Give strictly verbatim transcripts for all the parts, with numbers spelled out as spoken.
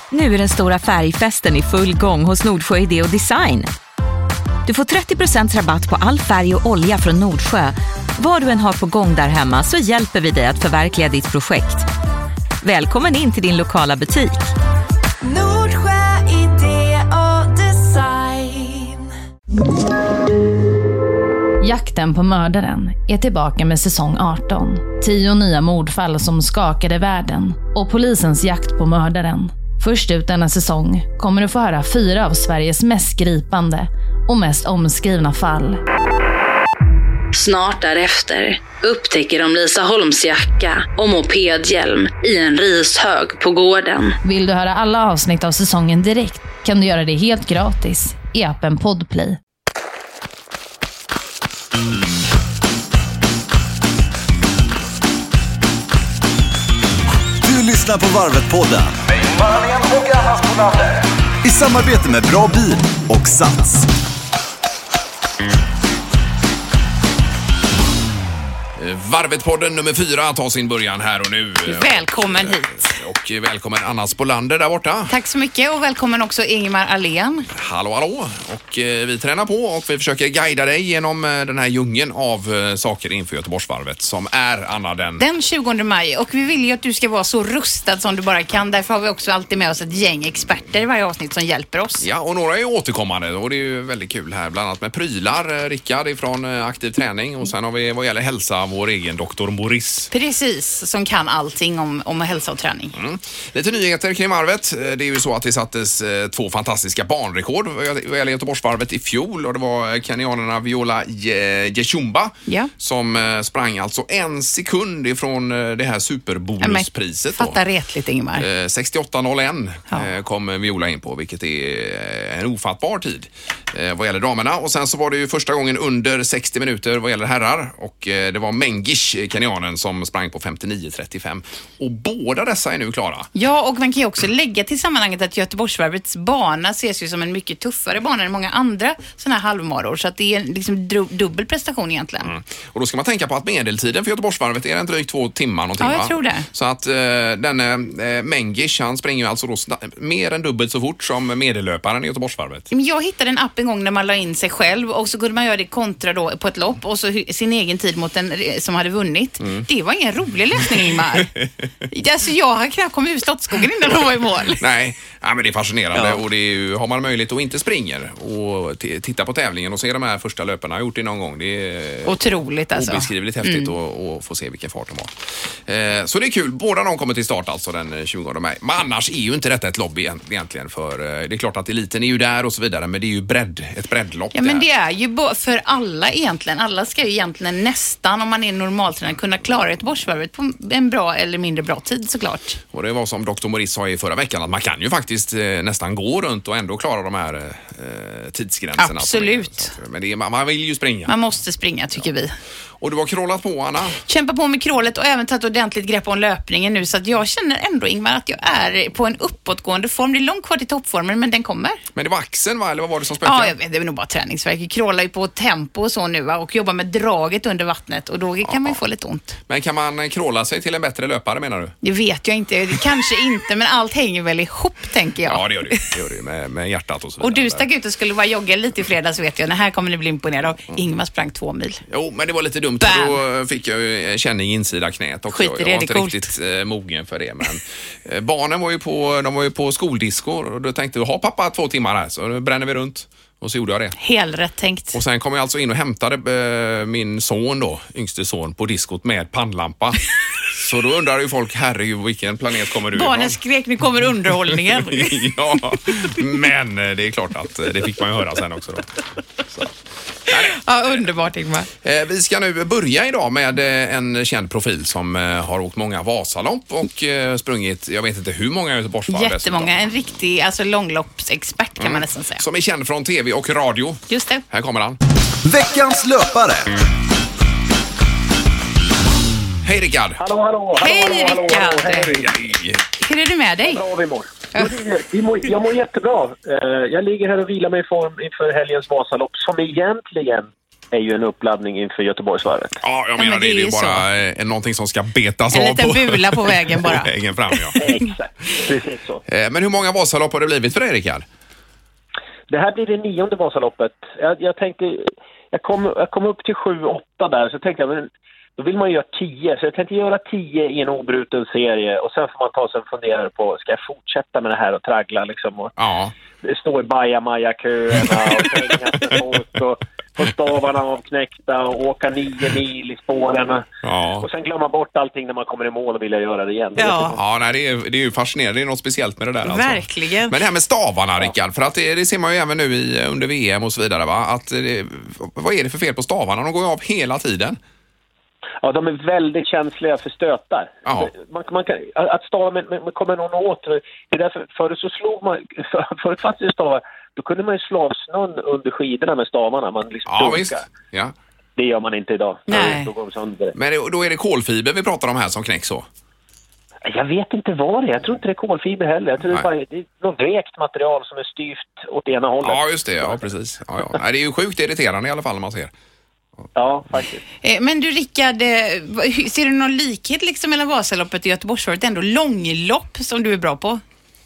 Nu är den stora färgfesten i full gång hos Nordsjö Idé och Design. Du får trettio procent rabatt på all färg och olja från Nordsjö. Vad du än har på gång där hemma så hjälper vi dig att förverkliga ditt projekt. Välkommen in till din lokala butik. Nordsjö Idé och Design. Jakten på mördaren är tillbaka med säsong arton. Tio nya mordfall som skakade världen och polisens jakt på mördaren. Först ut denna säsong kommer du få höra fyra av Sveriges mest gripande och mest omskrivna fall. Snart därefter upptäcker de Lisa Holms jacka och mopedhjälm i en rishög på gården. Vill du höra alla avsnitt av säsongen direkt kan du göra det helt gratis i appen Podplay. Du lyssnar på Varvet-podden i samarbete med Bra Bil och Sats. Varvet-podden nummer fyra tar sin början här och nu. Välkommen hit. Och välkommen Anna Spolander där borta. Tack så mycket och välkommen också Ingemar Ahlén. Hallå, hallå. Och eh, vi tränar på och vi försöker guida dig genom eh, den här djungeln av eh, saker inför Göteborgsvarvet som är, Anna, den... Den tjugonde maj, och vi vill ju att du ska vara så rustad som du bara kan. Därför har vi också alltid med oss ett gäng experter i varje avsnitt som hjälper oss. Ja, och några är återkommande och det är ju väldigt kul här. Bland annat med prylar, eh, Rickard ifrån eh, Aktiv Träning, och sen har vi vad gäller hälsa vår egen doktor Boris. Precis, som kan allting om, om hälsa och träning. Mm. Lite nyheter kring varvet. Det är ju så att det sattes eh, två fantastiska banrekord vad gäller Göteborgsvarvet i fjol, och det var kenyanerna Viola Jeshumba ja. som eh, sprang alltså en sekund ifrån eh, det här superbonuspriset. Ja, fatta retligt, Ingemar. Eh, sextioåtta noll ett ja. eh, kom Viola in på, vilket är eh, en ofattbar tid eh, vad gäller damerna. Och sen så var det ju första gången under sextio minuter vad gäller herrar, och eh, det var Mengish, kenyanen, som sprang på femtionio trettiofem. Och båda dessa är nu klara. Ja, och man kan ju också lägga till sammanhanget att Göteborgsvarvets bana ses ju som en mycket tuffare bana än många andra sådana här halvmaror, så att det är liksom dubbel prestation egentligen. Mm. Och då ska man tänka på att medeltiden för Göteborgsvarvet är en drygt två timmar någonting, ja, jag va? tror det. Så att eh, den eh, Mengish, han springer ju alltså då sna- mer än dubbelt så fort som medellöparen i Göteborgsvarvet. Men jag hittade en app en gång när man la in sig själv, och så kunde man göra det kontra då på ett lopp och så sin egen tid mot den som hade vunnit. Mm. Det var ingen rolig läsning, Ingmar. Alltså jag har knappt kommit ur Ståttskogen innan de var i mål. Nej, ja, men det är fascinerande, ja. Och det är ju, har man möjlighet att inte springer och t- titta på tävlingen och se de här första löparna har gjort det någon gång. Det är otroligt alltså. Obeskrivligt häftigt mm. och, och få se vilken fart de har. Eh, så det är kul. Båda de kommer till start alltså den tjugonde maj. Men annars är ju inte detta ett lobby egentligen, för eh, det är klart att eliten är ju där och så vidare, men det är ju bredd, ett breddlopp. Ja, men det är ju bo- för alla egentligen. Alla ska ju egentligen nästan, om man är normaltränare, kunna klara Göteborgsvarvet på en bra eller mindre bra tid såklart. Och det var som doktor Morris sa i förra veckan, att man kan ju faktiskt eh, nästan gå runt och ändå klara de här eh, tidsgränserna. Absolut. Men det är, man vill ju springa. Man måste springa, tycker ja. vi. Och du har krålat på, Anna? Kämpa på med krålet och även tagit ordentligt grepp om löpningen nu, så att jag känner ändå, Ingmar, att jag är på en uppåtgående form. Det är långt kvar till toppformen, men den kommer. Men det var axeln, va? Eller vad var det som spökade? Ja, jag vet, det är nog bara träningsverk. Jag krålar ju på tempo och så nu, va? Och jobbar med draget under vattnet, och då kan ja. man ju få lite ont. Men kan man kråla sig till en bättre löpare, menar du? Det vet jag inte. Kanske inte, men allt hänger väl ihop, tänker jag. Ja, det gör det. Det gör det med, med hjärtat och så vidare. Och du stack ut och skulle bara jogga lite i fredags, så vet jag. Den här kommer ni bli imponerad av. Mm. Ingmar sprang två mil. Jo, men det var lite dumt. Då fick jag ju känning i insida knät också. Skit i det, jag var det är inte riktigt eh, mogen för det. Men eh, barnen var ju på, de var ju på skoldiskor, och då tänkte jag, ha pappa två timmar här, så nu bränner vi runt. Och så gjorde jag det. Helt rätt tänkt. Och sen kom jag alltså in och hämtade eh, min son då, yngste son, på diskot med pannlampa. Så då undrar ju folk, herregud, vilken planet kommer du ifrån? Barnen skrek, nu kommer underhållningen. Ja, men det är klart att det fick man ju höra sen också då. Så. Ja, underbart, Ingmar. Eh, vi ska nu börja idag med eh, en känd profil som eh, har åkt många Vasalopp och eh, sprungit, jag vet inte hur många Göteborgsvarv. Jättemånga, en riktig alltså långloppsexpert kan mm. man nästan säga. Som är känd från tv och radio. Just det. Här kommer han. Veckans löpare. Hej Rickard. Hallå, hallå. Hej hallå, Rickard. hallå, hallå, hej. Hur är du med dig? Bra vi mår. Vi mår, jag mår jättebra. Jag ligger här och vilar mig i form inför helgens Vasalopp, som egentligen är ju en uppladdning inför Göteborgsvarvet. Ja, jag men menar det det, är det är ju ju bara eh, någonting som ska betas En av liten bula på vägen bara. på vägen fram, ja. Exakt, precis så. Eh, Men hur många Vasalopp har det blivit för dig, Rickard? Det här blir det nionde Vasaloppet. Jag, jag tänkte, jag kom, jag kom upp till sju, åtta där, så tänkte jag, men då vill man ju göra tio. Så jag tänkte göra tio i en obruten serie och sen får man ta sig en funderare på, ska jag fortsätta med det här och traggla liksom? Och Ja. stå i bajamaja-köerna och pengar för folk och få stavarna avknäckta och åka nio mil i spåren. Ja. Och sen glömma bort allting när man kommer i mål och vilja göra det igen. Ja. Ja, nej, det är, det är ju fascinerande. Det är något speciellt med det där. Alltså. Verkligen. Men det här med stavarna, Rickard, för att det, det ser man ju även nu i, under V M och så vidare, va? Att det, vad är det för fel på stavarna? De går ju av hela tiden. Ja, de är väldigt känsliga för stötar. Ja. Man, man kan, att stava med, med, kommer någon åt. Det är därför, förut så slog man, för, förut fanns det stavar, då kunde man ju slå av snön under skidorna med stavarna. Man liksom Ja, dunkar. visst. Ja. Det gör man inte idag. Nej. Då går de sönder. Men det, då är det kolfiber vi pratar om här som knäcks så? Jag vet inte vad det är. Jag tror inte det är kolfiber heller. Jag tror det är, bara, det är något vekt material som är styvt åt ena hållet. Ja, just det. Ja, precis. Ja, ja. Nej, det är ju sjukt irriterande i alla fall när man ser. Ja, faktiskt. Eh, Men du Rickard, eh, vad- hur- ser du någon likhet liksom mellan Vasaloppet och Göteborgsvarvet? Ändå långlopp som du är bra på.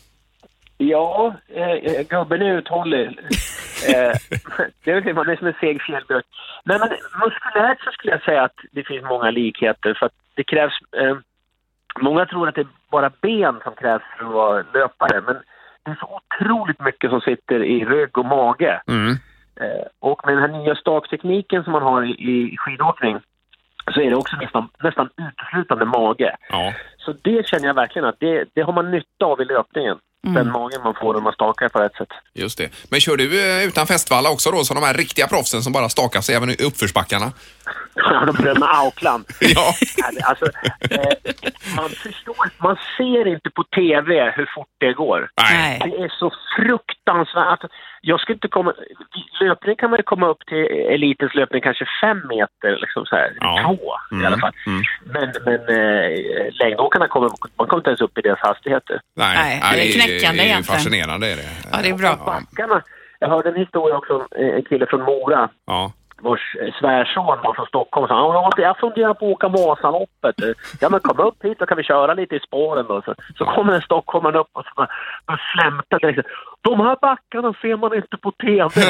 Ja, eh, gubben är uthållig. eh, det är väl man är som en seg fjällbjörk. Nej, men muskulärt så skulle jag säga att det finns många likheter. För att det krävs... Eh, många tror att det är bara ben som krävs för att vara löpare. Men det är så otroligt mycket som sitter i rygg och mage. Mm. Eh, och med den här nya staktekniken som man har i, i skidåkning så är det också nästan, nästan uteslutande mage. Ja. Så det känner jag verkligen att det, det har man nytta av i löpningen. Den magen man får när man stakar på rätt sätt. Just det. Men kör du eh, utan fästvalla också då, som de här riktiga proffsen som bara stakar sig även i uppförsbackarna? Ja, de berömmer auklan. Ja. Alltså, eh, man förstår, man ser inte på tv hur fort det går. Nej. Det är så fruktansvärt. Alltså, jag ska inte komma... Löpning kan man ju komma upp till elitens löpning kanske fem meter, liksom så här. Ja. Två Mm. i alla fall. Mm. Men, men eh, längdåkarna kommer, man kommer inte ens upp i deras hastigheter. Nej, Nej, Nej, det är det knäckande är ju egentligen. fascinerande. Är det. Ja, det är bra. Backarna, jag hörde en historia också om en kille från Mora. Ja. Vars svärson var från Stockholm och sa, ja, jag funderar på att åka Vasaloppet. Ja, men kom upp hit så kan vi köra lite i spåren då. Så, så kommer en stockholmare upp och så bara flämtar direkt. De här backarna ser man inte på tv.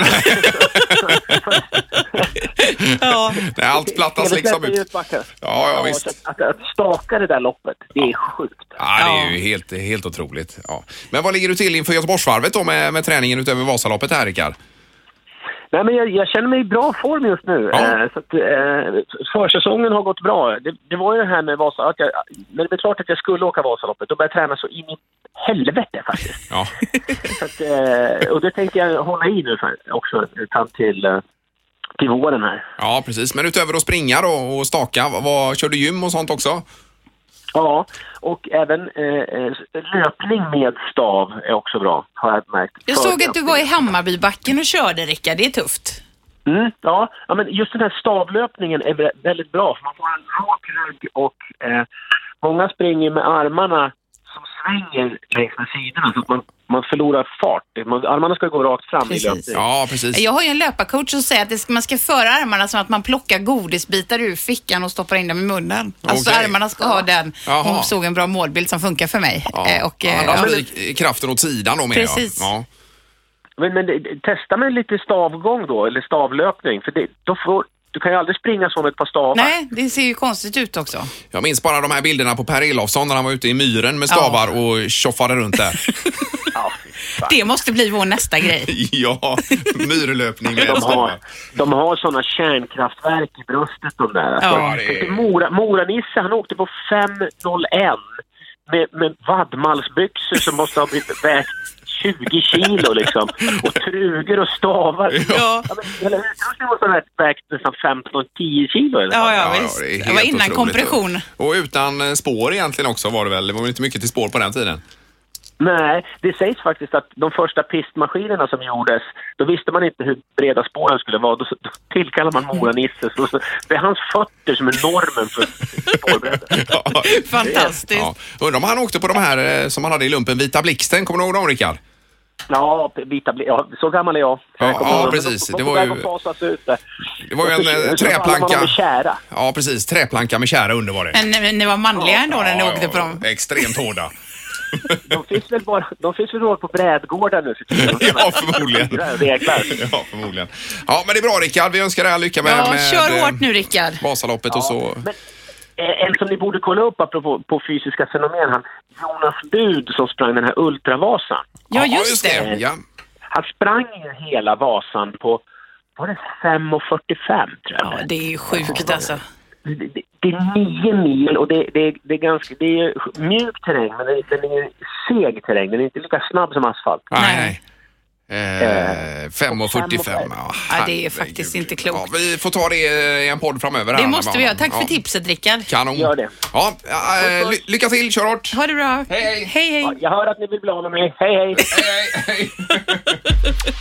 Ja. Nej, allt plattas Det liksom släpper ut. ut backar. Ja, ja, visst. så Att, att, att staka det där loppet, det är sjukt. Ja, det är ju helt, helt otroligt. Ja. Men vad ligger du till inför Göteborgsvarvet då med, med träningen utöver Vasaloppet här, Rickard? Nej, men jag, jag känner mig i bra form just nu. Ja. Eh, så att, eh, försäsongen har gått bra. Det, det var ju det här med Vasa, att jag, när det blev klart att jag skulle åka Vasaloppet, då började jag träna så in i helvete faktiskt. Ja. Så att, eh, och det tänkte jag hålla i nu för, också fram till, eh, till våren här. Ja, precis. Men utöver att springa då och staka, vad, vad, kör du gym och sånt också? Ja, och även eh, löpning med stav är också bra, har jag märkt. Jag såg att du var i Hammarbybacken och körde, Rickard. Det är tufft. Mm, ja, ja, men just den här stavlöpningen är vä- väldigt bra, för man får en rak rygg och eh, många springer med armarna som svänger längs med sidorna så att man, man förlorar fart. Man, armarna ska gå rakt fram Precis. i löpning. Ja, precis. Jag har ju en löparcoach som säger att det ska, man ska föra armarna som att man plockar godisbitar ur fickan och stoppar in dem i munnen. Alltså Okej. armarna ska ha den. Jaha. Hon såg en bra målbild som funkar för mig. Ja. Eh, och, eh, Annars ja. blir kraften åt sidan då, menar jag. Precis. Ja. Men, men det- testa med lite stavgång då, eller stavlöpning, för det, då får, du kan ju aldrig springa som ett par stavar. Nej, det ser ju konstigt ut också. Jag minns bara de här bilderna på Per Elofsson när han var ute i myren med stavar och tjoffade runt där. Ja, Det måste bli vår nästa grej. Ja, myrlöpning med de, har, stavar. de har sådana kärnkraftverk i bröstet de där. Alltså, Ja, det är- Mora, Mora-Nisse, han åkte på fem noll ett med, med vadmalsbyxor som måste ha blivit vägt tjugo kilo liksom. Och trugor och stavar. Ja. Ja, men hela utrustningen måste ha vägt nästan femton tio kilo eller? Ja, ja, Ja, ja, visst. det är Det, helt var innan otroligt. kompression. Och utan eh, spår egentligen också var det väl. Det var väl inte mycket till spår på den tiden. Nej, det sägs faktiskt att de första pistmaskinerna som gjordes, då visste man inte hur breda spåren skulle vara. Då, då tillkallar man Mora-Nisse. Så, så, det är hans fötter som är normen för spårbredden. Ja. Fantastiskt. Ja. Undrar om han åkte på de här eh, som han hade i lumpen, Vita Blixten. Kommer du ihåg dem, Rickard? Ja, vita bli, ja, så gammal är jag. Så Ja, jag kommer ja, ihåg. precis. De- de Det får var ju- väl fasas ut där. Det var ju en Och så- eh, så faller man träplanka. med kära. Ja, precis. Träplanka med kära under var det. Men ni, ni var manliga ändå när ni åkte på dem. Extremt hårda. De finns väl bara, de finns väl bara på brädgårdar nu för tiden. Ja, förmodligen. Reglar. Ja, förmodligen. Ja, men det är bra, Rickard. Vi önskar dig all lycka med, Ja, med kör eh, hårt nu, Rickard. Vasaloppet och så. Men eh, en som ni borde kolla upp apropå på fysiska fenomen, han Jonas Bud som sprang den här Ultravasan. Ja, just det. Ja. Han sprang ju hela Vasan på, var det fem fyrtiofem tror jag. Ja, det är ju sjukt alltså. Det, det, det är nio mil och det, det, det är ganska, det är mjuk terräng men det, den är seg terräng, den är inte lika snabb som asfalt. Nej, Nej. nej. Eh, fem och fyrtiofem. Ja, Ja, det är herregud. faktiskt inte klokt. Ja, vi får ta det i en podd framöver. Det här, måste vi göra. Tack ja. för tipset, Rickard. Kanon. Gör det. Ja, eh, ly- lycka till, kör hårt. Ha det bra. Hej, hej. Hej, hej. Ja, jag hör att ni vill bli av med mig. Hej, hej! Hej, hej, hej.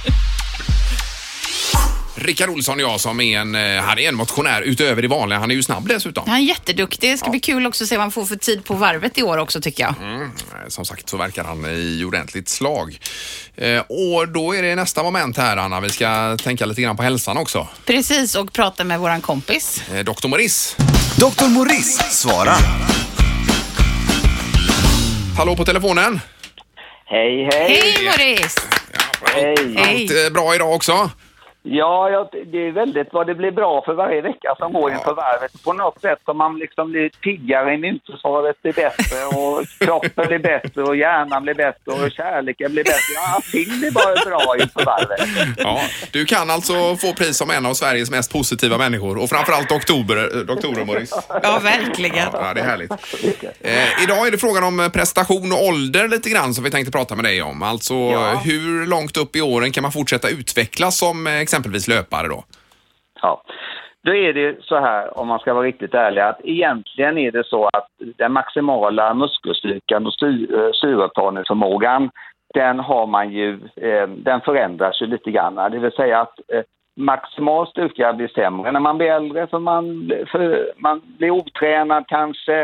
Rickard Olsson och jag som är en, eh, han är en motionär utöver det vanliga. Han är ju snabb dessutom. Han är jätteduktig. Det ska bli kul också att se vad han får för tid på varvet i år också, tycker jag. Mm, som sagt så verkar han i ordentligt slag. Eh, och då är det nästa moment här, Anna. Vi ska tänka lite grann på hälsan också. Precis, och prata med våran kompis. Eh, doktor Morris. doktor Morris svarar. Hallå på telefonen. Hej, hej! Hej, Morris! Ja, Hej. Hej. allt eh, bra idag också? Ja, ja, det är väldigt vad det blir bra för varje vecka som går inför varvet. På något sätt som man liksom blir piggare, immunförsvaret blir bättre och kroppen blir bättre och hjärnan blir bättre och kärleken blir bättre. Ja, allting blir bara bra inför varvet. Ja, du kan alltså få pris som en av Sveriges mest positiva människor och framförallt doktorer, doktorer Morris. Ja, verkligen. Ja, det är härligt. Eh, idag är det frågan om prestation och ålder lite grann som vi tänkte prata med dig om. Alltså Ja. hur långt upp i åren kan man fortsätta utvecklas som eh, exempelvis löpare då? Ja, då är det så här, om man ska vara riktigt ärlig, att egentligen är det så att den maximala muskelstyrkan och styr, eh, syreupptagningsförmågan, den har man ju, eh, den förändras ju lite grann. Det vill säga att eh, maximal styrka blir sämre när man blir äldre, för man, för man blir otränad kanske.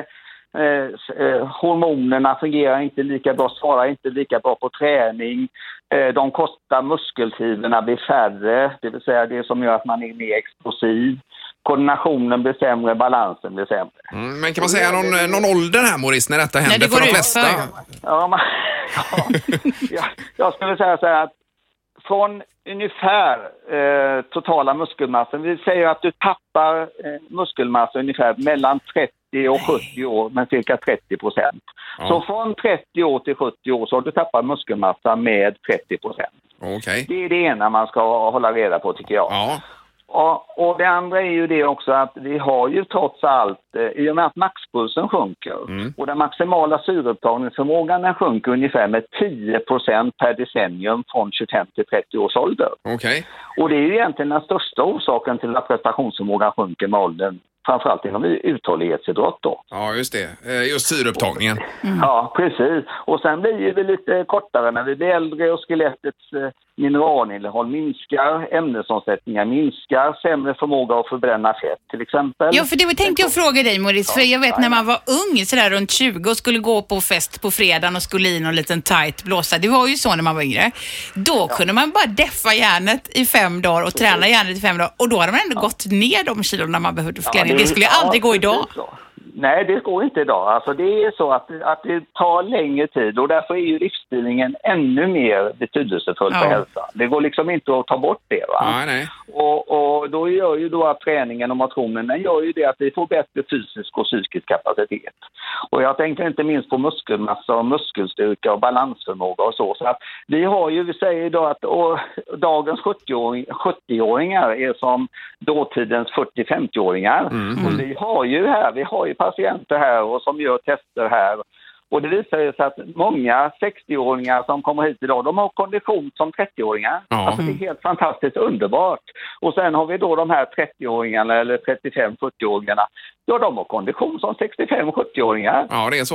Eh, eh, hormonerna fungerar inte lika bra, svarar inte lika bra på träning. Eh, de korta muskelfiberna blir färre, det vill säga det som gör att man är mer explosiv. Koordinationen blir sämre, balansen blir sämre. Mm, men kan man säga någon, någon ålder här Morris när detta händer det går för de ut flesta? för. Ja, man, ja, jag, jag skulle säga så här att från ungefär eh, totala muskelmassan, vi säger att du tappar eh, muskelmassa ungefär mellan trettio och sjuttio år med cirka trettio procent. Ja. Så från trettio år till sjuttio år så har du tappat muskelmassa med trettio procent. Okej. Det är det ena man ska hålla reda på, tycker jag. Ja. Och, och det andra är ju det också att vi har ju trots allt, eh, i och med att maxpulsen sjunker Mm. och den maximala syreupptagningsförmågan den sjunker ungefär med tio procent per decennium från tjugofem till trettio års ålder. Okej. Och det är ju egentligen den största orsaken till att prestationsförmågan sjunker med åldern, framförallt inom uthållighetsidrott då. Ja, just det. Eh, Just syreupptagningen. Ja, precis. Och sen blir vi lite kortare när vi blir äldre och skelettets eh, mineralinnehåll minskar, ämnesomsättningar minskar, sämre förmåga att förbränna fett till exempel. Ja, för det tänkte jag fråga dig, Morris, för jag vet när man var ung, sådär runt tjugo och skulle gå på fest på fredagen och skulle in och en liten tight blåsa. Det var ju så när man var yngre. Då kunde man bara deffa järnet i fem dagar och träna järnet i fem dagar och då hade man ändå gått ner de kilorna man behövde för det, det skulle ju aldrig gå idag. Så. Nej, det går inte idag. Alltså det är så att, att det tar längre tid och därför är ju livsstilningen ännu mer betydelsefull för Ja. hälsan. Det går liksom inte att ta bort det, va? Nej, nej. Och, och då gör ju då att träningen och motionen, den gör ju det att vi får bättre fysisk och psykisk kapacitet. Och jag tänker inte minst på muskelmassa och muskelstyrka och balansförmåga och så. Så att vi har ju, vi säger idag att och, dagens sjuttio-åringar är som dåtidens fyrtio-femtio-åringar. Mm. Och vi har ju här, vi har ju patienter här och som gör tester här. Och det visar ju sig att många sextio-åringar som kommer hit idag, de har kondition som trettio-åringar. Ja. Alltså det är helt fantastiskt underbart. Och sen har vi då de här trettio-åringarna eller trettiofem-fyrtio-åringarna. Ja, de har kondition som sextiofem-sjuttio-åringar. Ja, det är så.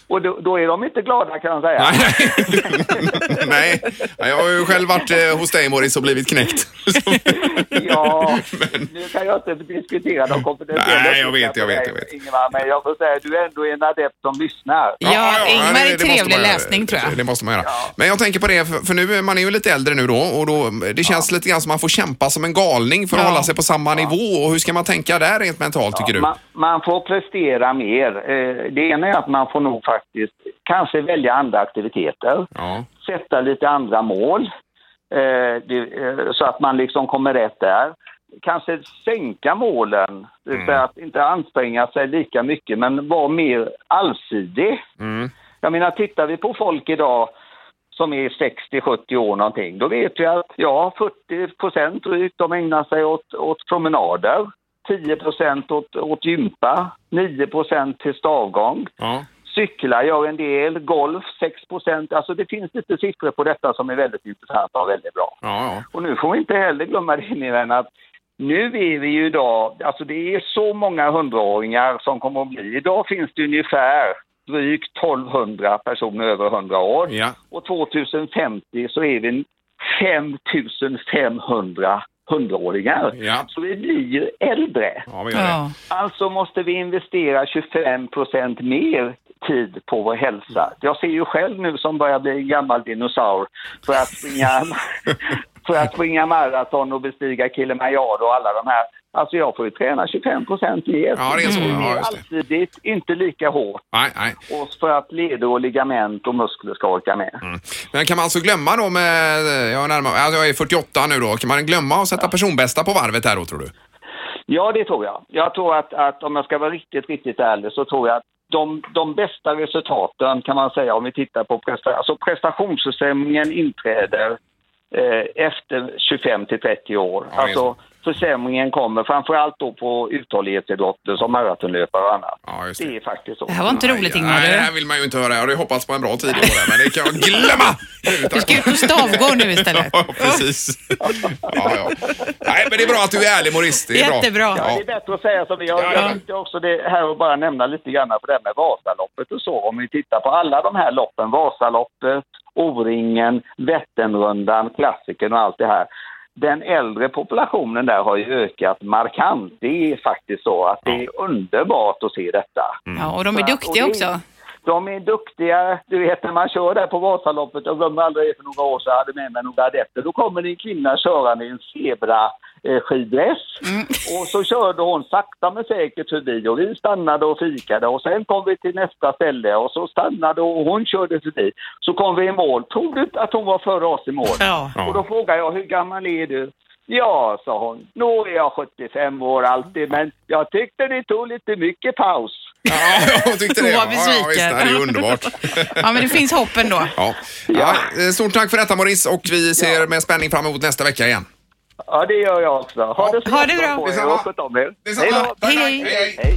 Och då, då är de inte glada, kan jag säga. Nej, Nej. Jag har ju själv varit eh, hos dig, Morris, och blivit knäckt. Ja, men... nu kan jag inte diskutera de kompetentiella. Nej, jag vet, jag vet, jag vet. Ingemar, men jag får säga, du är ändå en adept som lyssnar. Ja, ja, ja Ingmar det, är trevlig läsning, tror jag. Det måste man göra. Ja. Men jag tänker på det, för, för nu, man är ju lite äldre nu då, och då, det känns ja. lite grann som man får kämpa som en galning för att ja. hålla sig på samma ja. nivå. Och hur ska man tänka där rent mentalt, ja, tycker du? Man, man får prestera mer. Det ena är att man får nog faktiskt kanske välja andra aktiviteter. Ja. Sätta lite andra mål. Så att man liksom kommer rätt där. Kanske sänka målen. Mm. För att inte anstränga sig lika mycket, men vara mer allsidig. Mm. Jag menar, tittar vi på folk idag som är sextio sjuttio år någonting, då vet vi att ja, fyrtio procent drygt, de ägnar sig åt, åt promenader, tio procent åt, åt gympa, nio procent till stavgång. Ja. Cyklar gör en del, golf sex procent. Alltså det finns lite siffror på detta som är väldigt intressanta och väldigt bra. Ja, ja. Och nu får vi inte heller glömma det in i den att nu är vi ju idag, alltså det är så många hundraåringar som kommer att bli. Idag finns det ungefär drygt tolvhundra personer över hundra år. Ja. Och tjugohundrafemtio så är vi fem tusen femhundra hundraåringar. Ja. Så vi blir ju äldre. Ja, vi gör det. Ja. Alltså måste vi investera tjugofem procent mer tid på vår hälsa. Jag ser ju själv nu som börjar bli en gammal dinosaur för att springa, för att springa maraton och bestiga Kilimanjaro och alla de här. Alltså jag får ju träna tjugofem procent mer. Ja, det är så. Mm. Ja, alltid inte lika hårt. Nej, nej. Och för att leder och ligament och muskler ska orka med. Mm. Men kan man alltså glömma då med, jag, närmare, alltså jag är fyrtioåtta nu då, kan man glömma att sätta ja. personbästa på varvet här då, tror du? Ja, det tror jag. Jag tror att, att om jag ska vara riktigt, riktigt ärlig så tror jag att de, de bästa resultaten kan man säga om vi tittar på presta- alltså prestationsförsämringen inträder eh, efter tjugofem till trettio år. Ja, alltså försämringen kommer framförallt då på uthållighetsidrotter som maratonlöpare och annat. Ja, det. det är faktiskt så. Det här var inte roligt, Ingmar. Nej, det här vill man ju inte höra. Jag hade hoppats på en bra tid i år, men det kan jag glömma! Du ska ut på stavgå nu istället. Ja, precis. Ja, ja. Nej, men det är bra att du är ärlig, Morris. Det är jättebra. Bra. Ja, det är bättre att säga som vi har. Jag tänkte också det här och bara nämna lite grann på det med Vasaloppet och så. Om vi tittar på alla de här loppen, Vasaloppet, O-ringen, Vätternrundan, klassikern och allt det här. Den äldre populationen där har ju ökat markant. Det är faktiskt så att det är underbart att se detta. Mm. Ja, och de är duktiga och det, också. De är duktiga. Du vet, när man kör där på Vasaloppet, och glömmer aldrig för några år så hade med mig några adepter. Då kommer det en kvinna körande i en zebra skidress. Mm. Och så körde hon sakta men säkert förbi och vi stannade och fikade och sen kom vi till nästa ställe och så stannade och hon körde förbi. Så kom vi i mål. Tror du att hon var före oss i mål? Ja. Och då frågade jag, hur gammal är du? Ja, sa hon. Nu är jag sjuttiofem år alltid, men jag tyckte det tog lite mycket paus. Ja, jag tyckte det. Hon var besviken. Ja, visst, det är ju underbart. Ja, men det finns hoppen då. Ja. Ja, stort tack för detta, Morris, och vi ser ja. med spänning fram emot nästa vecka igen. Ja, det gör jag också. Ha ja. det så ha det bra. På er och sköt om er. Hej då. Hej, hej. hej. hej.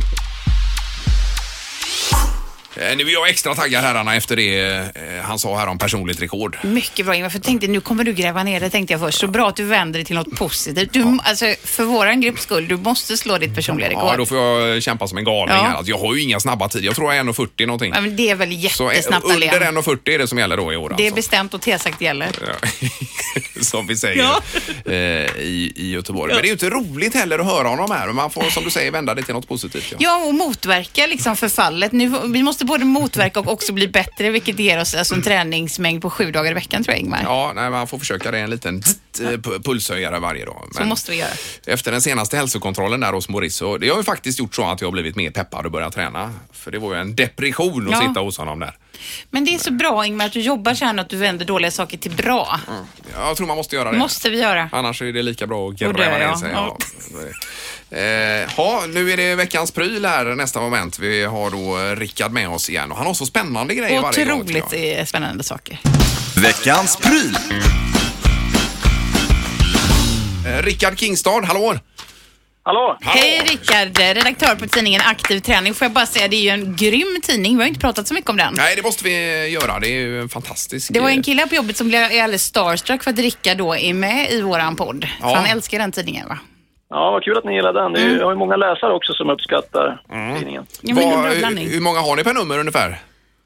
Nu är jag extra taggad herrarna efter det eh, han sa här om personligt rekord. Mycket bra, Ingvar. För jag tänkte, nu kommer du gräva ner det, tänkte jag först. Så bra att du vänder det till något positivt. Du, ja. Alltså, för våran grupps skull, du måste slå ditt personliga rekord. Ja, då får jag kämpa som en galning ja. här. Alltså, jag har ju inga snabba tid. Jag tror jag är en fyrtio någonting. Ja, men det är väl jättesnabbt. Så under en fyrtio är det som gäller då i år. Det är alltså. bestämt och tesagt gäller. Ja. Som vi säger ja. eh, i, i Göteborg. Ja. Men det är ju inte roligt heller att höra honom här. Man får, som du säger, vända det till något positivt. Ja, ja och motverka liksom förfallet. Nu, vi måste både motverka och också bli bättre, vilket ger oss alltså en träningsmängd på sju dagar i veckan, tror jag, Ingmar. Ja, nej, man får försöka det en liten pulshöjare varje dag. Men så måste vi göra. Efter den senaste hälsokontrollen där hos Morris, så det har ju faktiskt gjort så att jag har blivit mer peppad och börjat träna. För det var ju en depression att ja. sitta hos honom där. Men det är så bra, Ingmar, att du jobbar så här att du vänder dåliga saker till bra. Mm. Jag tror man måste göra det. Måste vi göra. Annars är det lika bra att gräva ner sig. Ja. Ja. Eh, ha, nu är det veckans pryl här nästa moment. Vi har då Rickard med oss igen och han har så spännande grejer varje gång. Otroligt spännande saker. Veckans pryl. Eh, Rickard Kingstad, hallå! Hallå! Hej Rickard, redaktör på tidningen Aktiv Träning. Får jag bara säga, det är ju en grym tidning. Vi har inte pratat så mycket om den. Nej, det måste vi göra. Det är ju en fantastisk... Det var en kille på jobbet som blev alldeles starstruck för att Rickard då är med i våran podd. Ja. För han älskar den tidningen, va? Ja, vad kul att ni gillar den. Mm. Jag har ju många läsare också som uppskattar mm. tidningen. Ja, Var, hur många har ni per nummer ungefär?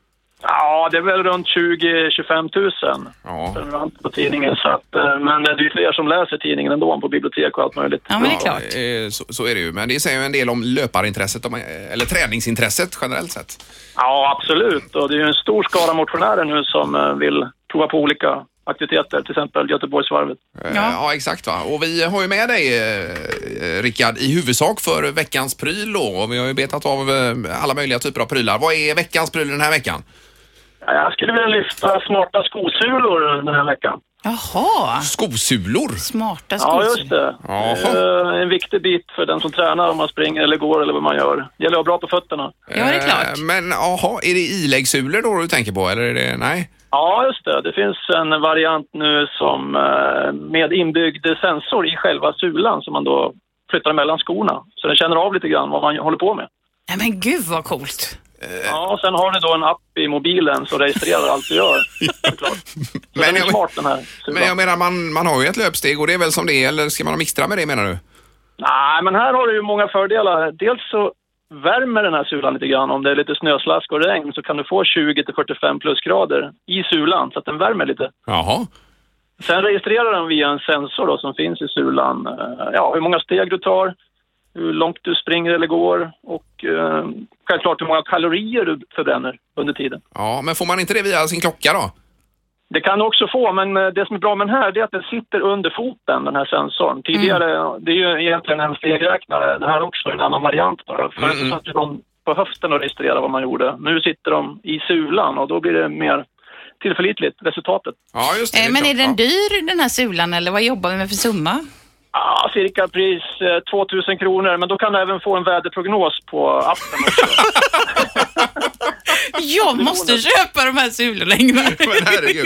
Ja, det är väl runt tjugo till tjugofem tusen Ja. på tidningen. Så att, men det är ju fler som läser tidningen ändå på bibliotek och allt möjligt. Ja, men det är klart. Ja, så, så är det ju. Men det säger ju en del om löparintresset, eller träningsintresset generellt sett. Ja, absolut. Och det är ju en stor skara motionärer nu som vill prova på olika aktiviteter, till exempel Göteborgsvarvet. Ja. ja, exakt va. Och vi har ju med dig, eh, Rickard, i huvudsak för veckans pryl då. Och vi har ju betat av eh, alla möjliga typer av prylar. Vad är veckans pryl den här veckan? Ja, jag skulle vilja lyfta smarta skosulor den här veckan. Jaha. Skosulor? Smarta skosulor. Ja, just det. Jaha. Eh, en viktig bit för den som tränar om man springer eller går eller vad man gör. Det gäller att vara bra på fötterna. Ja, det är klart. Eh, men jaha, är det iläggssulor då du tänker på? Eller är det, nej? Ja, just det. Det finns en variant nu som med inbyggd sensor i själva sulan som man då flyttar mellan skorna. Så den känner av lite grann vad man håller på med. Nej, men gud vad coolt. Ja, och sen har du då en app i mobilen som registrerar allt du gör. Så men den är jag, smart den här sulan. Men jag menar, man, man har ju ett löpsteg och det är väl som det är, eller ska man mixtra med det menar du? Nej, men här har du ju många fördelar. Dels så värmer den här sulan lite grann. Om det är lite snöslask och regn så kan du få tjugo till fyrtiofem plusgrader i sulan så att den värmer lite. Jaha. Sen registrerar den via en sensor då, som finns i sulan. Ja, hur många steg du tar, hur långt du springer eller går och eh, självklart hur många kalorier du förbränner under tiden. Ja, men får man inte det via sin klocka då? Det kan du också få, men det som är bra med den här det är att den sitter under foten, den här sensorn. Tidigare, mm. det är ju egentligen en stegräknare. Det här är också en annan variant bara. Förut mm. satt de på höften och registrerade vad man gjorde. Nu sitter de i sulan och då blir det mer tillförlitligt, resultatet. Ja, just det. det är men klart. är den dyr den här sulan eller vad jobbar vi med för summa? Ja, cirka pris eh, tvåtusen kronor, men då kan du även få en väderprognos på appen också. Jag måste köpa de här sulorna, Ingmar. Men herregud.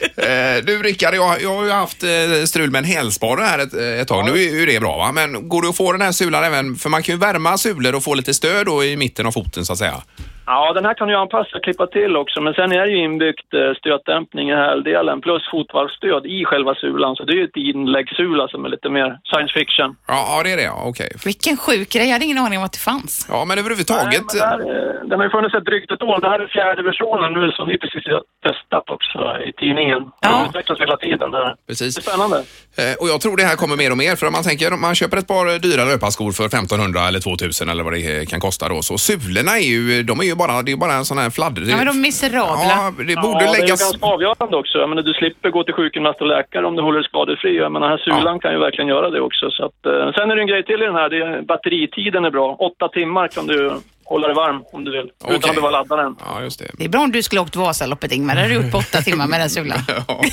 Eh, du Rickard, jag, jag har ju haft eh, strul med en hälsporre här ett, ett tag. Ja. Nu är ju det bra va? Men går det att få den här sulan även, för man kan ju värma sulor och få lite stöd då i mitten av foten så att säga. Ja, den här kan du anpassa och klippa till också, men sen är det ju inbyggt stötdämpning i häldelen plus fotvarvsstöd i själva sulan, så det är ju ett inläggssula som är lite mer science fiction. Ja, ja det är det, ja, okej. Okay. Vilken sjuk grej, jag hade ingen aning om att det fanns. Ja, men överhuvudtaget... Nej, men där, den har ju funnits ett drygt ett år, det här är fjärde versionen nu som vi precis har testat också i tidningen. Ja. Det utvecklas hela tiden där. Precis. Det är spännande. Eh, och jag tror det här kommer mer och mer, för om man tänker, man köper ett par dyra löparskor för femtonhundra eller tvåtusen eller vad det kan kosta då, så sulorna är ju, de är ju bara, det är bara en sån här fladder. Ja, men de är miserabla. Ja, det borde ja, läggas... det är ju ganska avgörande också. Jag menar, du slipper gå till sjukgymnast och läkare om du håller dig skadefri. Jag menar, den här sulan ja. kan ju verkligen göra det också. Så att, eh, sen är det en grej till i den här. Det är, batteritiden är bra. Åtta timmar kan du hålla dig varm om du vill. Okay. Utan att behöva ladda den. Ja, just det. Det är bra om du skulle åkt Vasaloppet, Ingmar. Det hade du gjort på åtta timmar med den sulan. Ja.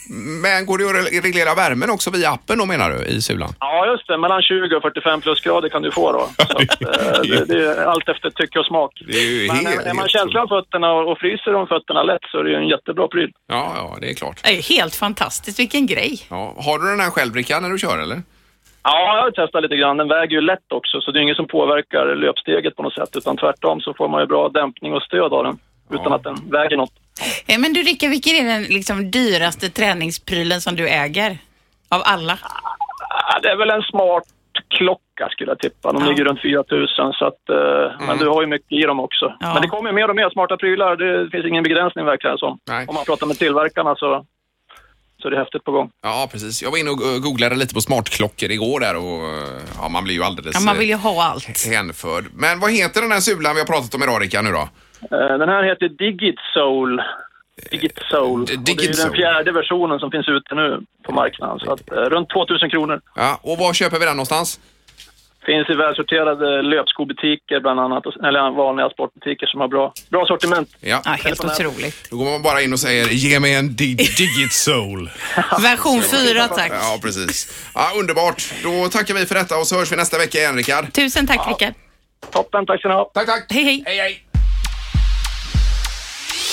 Men går det att reglera värmen också via appen då menar du, i sulan? Ja, just det. Mellan tjugo och fyrtiofem plusgrader kan du få då. Så att, eh, det, det är allt efter tycke och smak. Det är ju Men helt, är man känslig av fötterna och fryser om fötterna lätt så är det ju en jättebra pryl. Ja, ja, det är klart. Det är helt fantastiskt. Vilken grej. Ja. Har du den här själv, Rickard, när du kör eller? Ja, jag har testat lite grann. Den väger ju lätt också, så det är ingen som påverkar löpsteget på något sätt, utan tvärtom så får man ju bra dämpning och stöd av den, ja. utan att den väger något. Men du Rickard, vilken är den liksom dyraste träningsprylen som du äger? Av alla? Ja, det är väl en smart klocka skulle jag tippa. De ja. ligger runt fyra tusen, så att, uh, mm. men du har ju mycket i dem också. Ja. Men det kommer mer och mer smarta prylar. Det finns ingen begränsning verkligen som. Nej. Om man pratar med tillverkarna så... Så det är häftigt på gång. Ja, precis. Jag var inne och googlade lite på smartklockor igår där och ja, man blir ju alldeles... Ja, man vill ju ha allt. Hänförd. Men vad heter den här sulan vi har pratat om idag, Rickard, nu då? Den här heter Digit Soul. Digit Soul. D- det är den fjärde versionen som finns ute nu på marknaden. Så att, runt tvåtusen kronor. Ja, och var köper vi den någonstans? Finns i välsorterade löpskobutiker bland annat, eller vanliga sportbutiker som har bra, bra sortiment. Ja, ja helt otroligt. Då går man bara in och säger, ge mig en dig- Digit Soul. Version fyra, tack. Ja, precis. Ja, underbart. Då tackar vi för detta och så hörs vi nästa vecka igen, Rickard. Tusen tack, ja. Rickard. Toppen, tack ska ni ha. Tack, tack. Hej, hej. Hej, hej.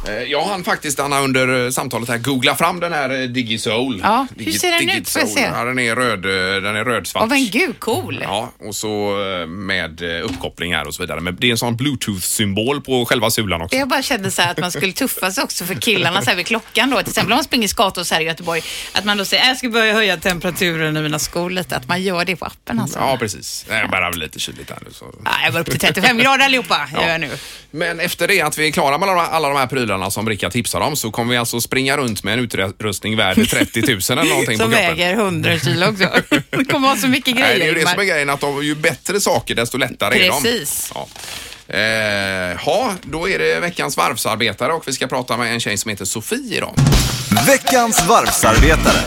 Jag hann faktiskt, Anna, under samtalet här googla fram den här Digisoul. Ja, hur Digi- ser den Digisoul. ut? Får jag se? Ja, den är röd, den är rödsvart. Åh, men gud, cool. Ja, och så med uppkoppling här och så vidare. Men det är en sån Bluetooth-symbol på själva sulan också. Jag bara kände så här att man skulle tuffa sig också för killarna så här vid klockan då. Till exempel om man springer skator här i Göteborg. Att man då säger, jag ska börja höja temperaturen i mina skor lite. Att man gör det på appen alltså. Ja, precis. Det är bara lite kyligt här nu. Så. Ja, jag var upp till trettiofem grader allihopa. Ja. Jag gör nu. Men efter det att vi är klara med alla, alla de här prylarna som Ricka tipsar om så kommer vi alltså springa runt med en utrustning värd trettio tusen eller någonting som på kroppen. Som väger hundra kilo också. Det kommer vara så mycket grejer. Nej, det är ju det Ingmar. som är grejen, att de, ju bättre saker desto lättare är de. Precis. Ja. Eh, ja, då är det veckans varvsarbetare och vi ska prata med en tjej som heter Sofie idag. Veckans varvsarbetare.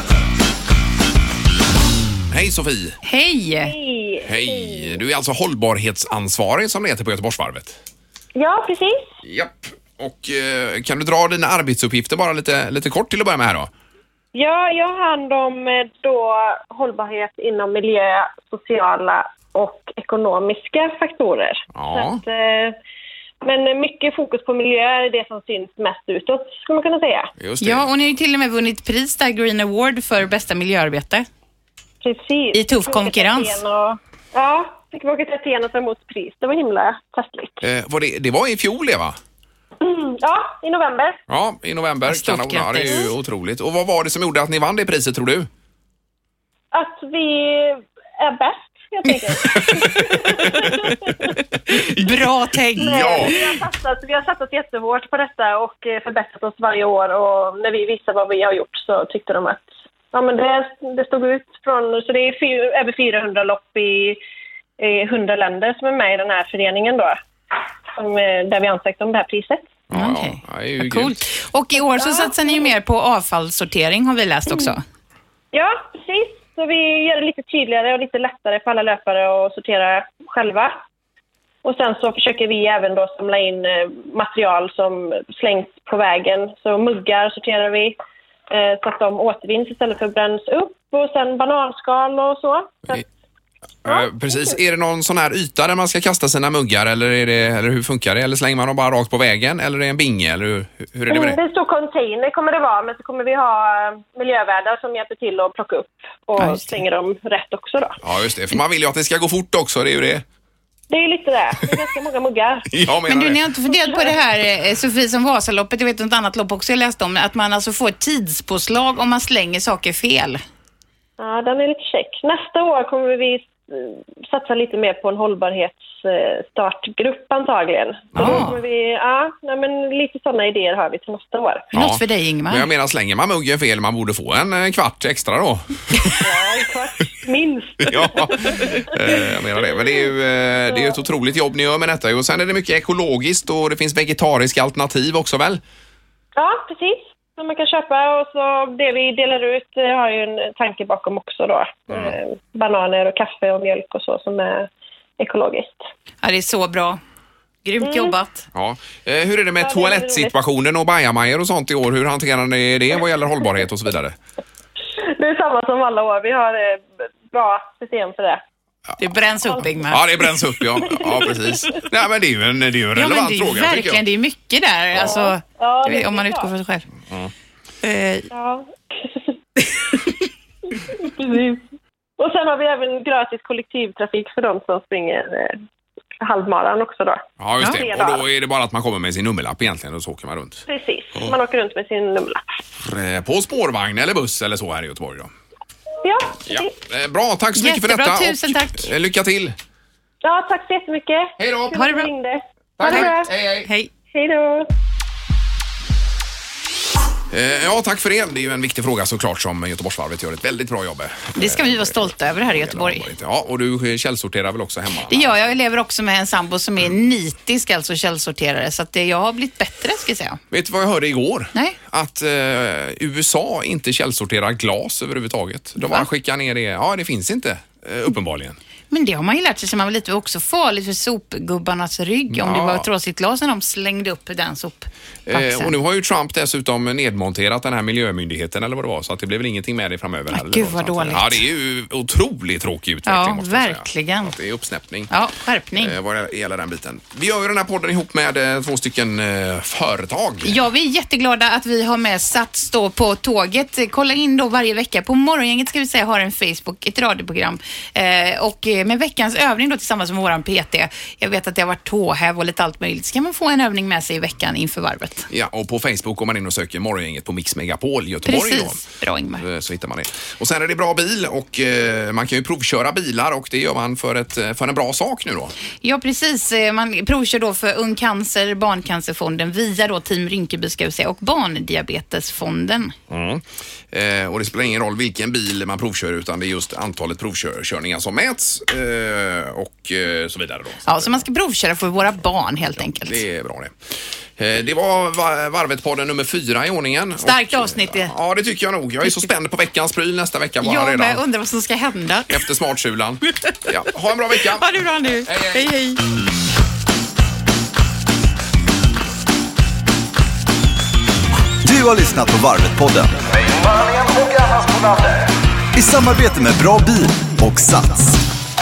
Hej Sofie! Hej! Hej! Hej! Du är alltså hållbarhetsansvarig som det heter på Göteborgsvarvet. Ja, precis. Japp. Och eh, kan du dra dina arbetsuppgifter bara lite, lite kort till att börja med här då? Ja, jag har hand om eh, då hållbarhet inom miljö, sociala och ekonomiska faktorer. Ja. Så att, eh, men mycket fokus på miljö är det som syns mest utåt, skulle man kunna säga. Just det. Ja, och ni har ju till och med vunnit pris där, Green Award för bästa miljöarbete. Precis. I tuff konkurrens. Och, ja, fick vi åka till Aten och ta emot pris. Det var himla festligt. Eh, var det, det var i fjol, va? Mm, ja, i november. Ja, i november. Stort Kanon. Ja, det är ju grattis. otroligt. Och vad var det som gjorde att ni vann det priset, tror du? Att vi är bäst, helt enkelt. Bra tänkt. Ja. Vi har, satsat, vi har satsat jättehårt på detta och eh, förbättrat oss varje år. Och när vi visade vad vi har gjort så tyckte de att ja, men det, det stod ut från... Så det är fyr, över fyrahundra lopp i, i hundra länder som är med i den här föreningen då. Som, eh, där vi ansökt om det här priset. Ja, Okej. ja, det är ju Vad coolt. Och i år så satsar ni ju mer på avfallssortering, har vi läst också. Ja, precis. Så vi gör det lite tydligare och lite lättare för alla löpare att sortera själva. Och sen så försöker vi även då samla in eh, material som slängs på vägen. Så muggar sorterar vi eh, så att de återvinns istället för att bränns upp. Och sen bananskal och så. så att, Eh, precis. Är det någon sån här yta där man ska kasta sina muggar eller, är det, eller hur funkar det? Eller slänger man dem bara rakt på vägen eller är det en binge? Eller hur, hur är det med mm, det? det är en stor container kommer det vara, men så kommer vi ha eh, miljövärdar som hjälper till att plocka upp och Ja, just det. slänger dem rätt också då. Ja, just det. För man vill ju att det ska gå fort också, det är ju det. Det är ju lite det. Det är ganska många muggar. Jag menar Men du, det. ni har inte funderat på det här, eh, Sofie, som Vasaloppet, jag vet något annat lopp också jag läste om, att man alltså får ett tidspåslag om man slänger saker fel. Ja, den är lite check. Nästa år kommer vi eh, satsa lite mer på en hållbarhetsstartgrupp antagligen. Så Ah. då kommer vi, ja, nej, men lite sådana idéer har vi till nästa år. Ja. Något för dig, Ingmar. Men jag menar, slänger man muggen fel, man borde få en eh, kvart extra då. Ja, en kvart, minst. Ja, eh, jag menar det. Men det är ju eh, det är ju ett otroligt jobb ni gör med detta. Och sen är det mycket ekologiskt och det finns vegetariska alternativ också väl? Ja, precis. Som man kan köpa och så det vi delar ut eh, har ju en tanke bakom också då. Mm. Eh, bananer och kaffe och mjölk och så som är ekologiskt. Ja, det är så bra. Grymt Mm. jobbat. Ja. Eh, hur är det med Ja, det är toalettsituationen och bajamajor och sånt i år? Hur hanterar ni det vad gäller hållbarhet och så vidare? Det är samma som alla år. Vi har eh, bra system för det. Det bränns upp, Ingmar. Ja, det bränns upp, ja. Ja, precis. Nej, men det är ju en, det är ju en Ja, relevant men det är ju fråga, tycker verkligen, jag. det är mycket där. Alltså, Ja, jag vet, det är om man klart. utgår från sig själv. Eh, Ja. Precis. Och sen har vi även gratis kollektivtrafik för de som springer eh, halvmaran också då. Ja, just Ja. det. Och då är det bara att man kommer med sin nummerlapp egentligen och så åker man runt. Precis. Man åker runt med sin nummerlapp. Eh, På spårvagn eller buss eller så här i Göteborg då. Ja, Ja. precis. Eh, Bra, tack så mycket för Jättebra, detta. tusen och, tack. eh, Lycka till. Ja, tack så jättemycket. Hej då. Kul Ha det att bra. du ringde. Tack, Ha det bra. tack. Hej, hej. hej. Hej då. Eh, Ja, tack för det. Det är ju en viktig fråga såklart som Göteborgsvarvet gör ett väldigt bra jobb. Det ska vi vara stolta över här i Göteborg. Ja, och du källsorterar väl också hemma? Det gör jag. Jag lever också med en sambo som är nitisk, alltså källsorterare. Så att det, jag har blivit bättre, ska jag säga. Vet du vad jag hörde igår? Nej. Att eh, U S A inte källsorterar glas överhuvudtaget. De bara skickar ner det. Ja, det finns inte, eh, uppenbarligen. Men det har man ju lärt sig som man var lite också farligt för sopgubbarnas rygg. Ja. Om det var trasigt glas när de slängde upp den soppaxen. Eh, och nu har ju Trump dessutom nedmonterat den här miljömyndigheten eller vad det var. Så att det blir väl ingenting med det framöver. Ah, gud vad dåligt. Ja, det är ju otroligt tråkig utveckling. Ja, måste jag säga. verkligen. Att det är uppsnäppning. Ja, skärpning. Eh, vad det gäller den biten. Vi gör ju den här podden ihop med eh, två stycken eh, företag. Ja, vi är jätteglada att vi har med Sats då på tåget. Kolla in då varje vecka. På Morgongänget ska vi säga har en Facebook, ett radioprogram. Eh, och med veckans övning då tillsammans med våran P T. Jag vet att det har varit tåhäv och lite allt möjligt. Så kan man få en övning med sig i veckan inför varvet. Ja, och på Facebook går man in och söker Morgongänget på Mix Megapol Göteborg. Precis, då. bra Ingmar. Så hittar man det. Och sen är det bra bil och eh, man kan ju provköra bilar och det gör man för, ett, för en bra sak nu då. Ja, precis. Man provkör då för Ung Cancer, Barncancerfonden via då Team Rinkeby ska vi säga och Barndiabetesfonden. Mm. Eh, och det spelar ingen roll vilken bil man provkör utan det är just antalet provkörningar som mäts eh, och eh, så vidare då. Så ja, så man ska provköra för våra barn helt ja, enkelt. Det är bra det. Eh, det var Varvet-podden nummer fyra i ordningen. Starkt och, avsnitt det. Ja, det tycker jag nog. Jag är så spänd på veckans pryl nästa vecka bara jag redan. Jag undrar vad som ska hända. Efter smartsulan. Ja, ha en bra vecka. Ha det bra nu. Hej, hej. hej, hej. Du har lyssnat på Varvet-podden. I samarbete med Bra Bil och Sats.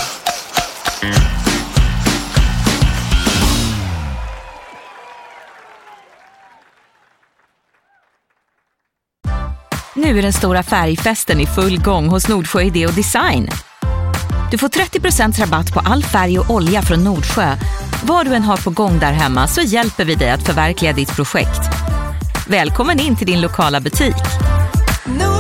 Nu är den stora färgfesten i full gång hos Nordsjö Idé och Design. Du får trettio procent rabatt på all färg och olja från Nordsjö. Vad du än har på gång där hemma så hjälper vi dig att förverkliga ditt projekt. Välkommen in till din lokala butik. Nordsjö